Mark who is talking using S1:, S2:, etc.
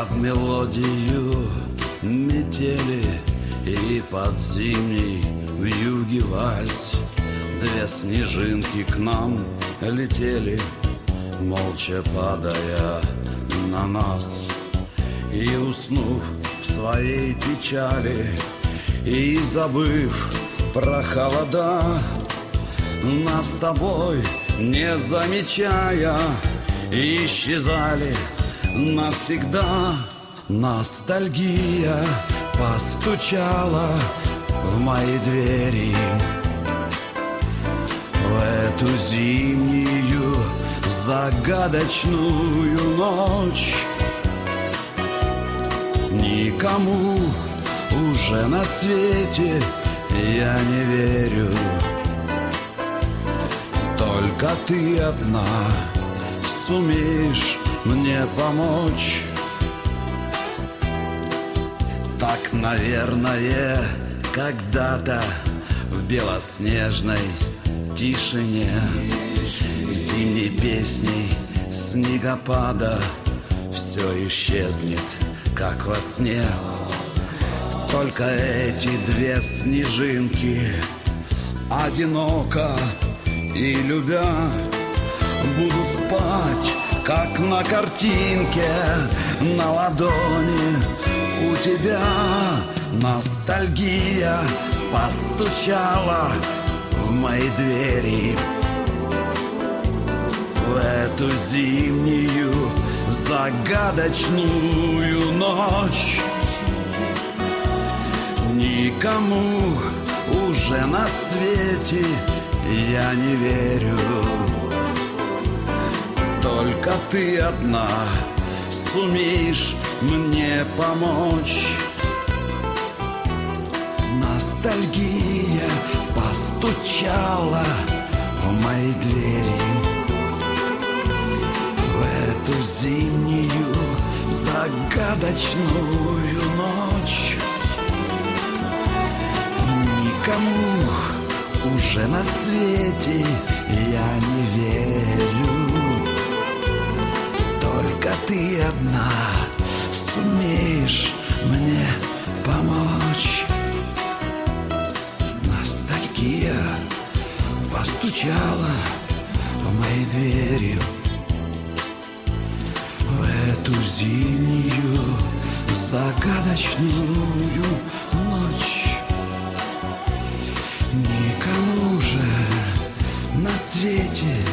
S1: Под мелодию метели и под зимний вьюги вальс две снежинки к нам летели, молча падая на нас. И уснув в своей печали и забыв про холода, нас с тобой не замечая исчезали навсегда. Ностальгия постучала в мои двери в эту зимнюю загадочную ночь. Никому уже на свете я не верю, только ты одна сумеешь мне помочь. Так, наверное, когда-то в белоснежной тишине зимней песней снегопада все исчезнет, как во сне. Только эти две снежинки, одиноко и любя, будут спать, как на картинке на ладони у тебя. Ностальгия постучала в мои двери в эту зимнюю загадочную ночь. Никому уже на свете я не верю, только ты одна сумеешь мне помочь. Ностальгия постучала в мои двери в эту зимнюю загадочную ночь. Никому уже на свете я не верю, только ты одна сумеешь мне помочь. Ностальгия постучала в мои двери в эту зимнюю загадочную ночь. Никому же на свете